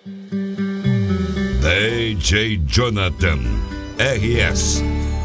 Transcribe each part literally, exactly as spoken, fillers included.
D J Jonathan R S.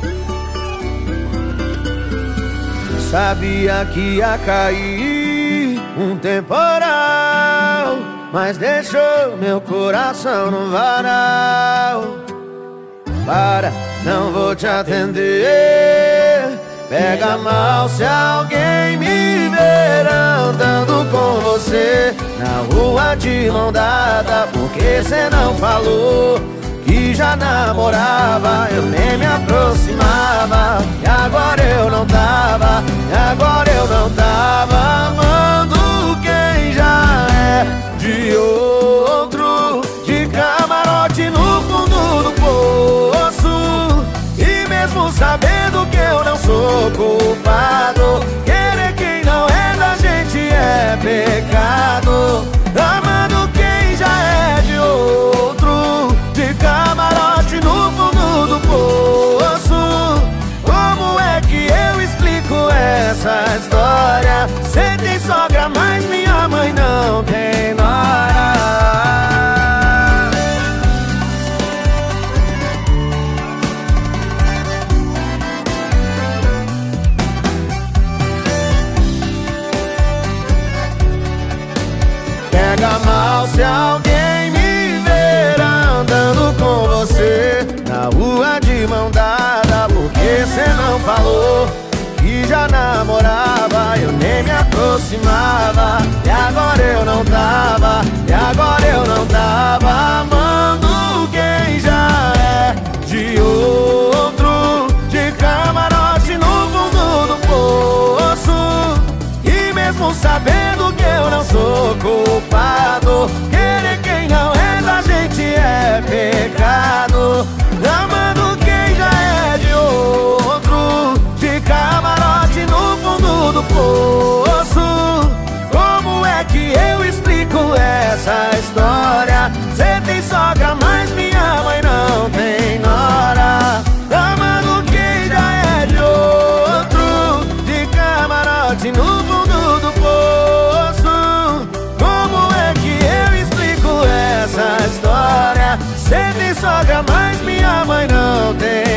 Sabia que ia cair um temporal, mas deixou meu coração no varal. Para, não vou te atender. Pega mal se alguém me ver andando com você na rua de mão dada, porque cê não falou que já namorava. Eu nem me aproximava, e agora eu não tava, e agora eu não tava amando quem já é de outro, de camarote no fundo do poço. E mesmo sabendo que eu não sou culpado, querer quem não é da gente é pecado. Amando quem já é de outro, de camarote no fundo do poço. Como é que eu explico essa história? Cê tem sogra, mas minha mãe não tem nora. Pega mal se alguém me ver andando com você na rua de mão dada, porque cê não falou que já namorava. Eu nem me aproximava, e agora eu não tava, e agora eu não tava amando quem já é de outro, de camarote no fundo do poço. E mesmo sabendo que eu não sou culpado, querer quem não é da gente é pecado. Amando quem já é de outro, de camarote no fundo do poço. Como é que eu explico essa história? Cê tem sogra, mas minha mãe não tem nora. Amando quem já é de outro, de camarote no fundo do poço. Como é que eu explico essa história? Cê tem sogra, mas minha mãe não tem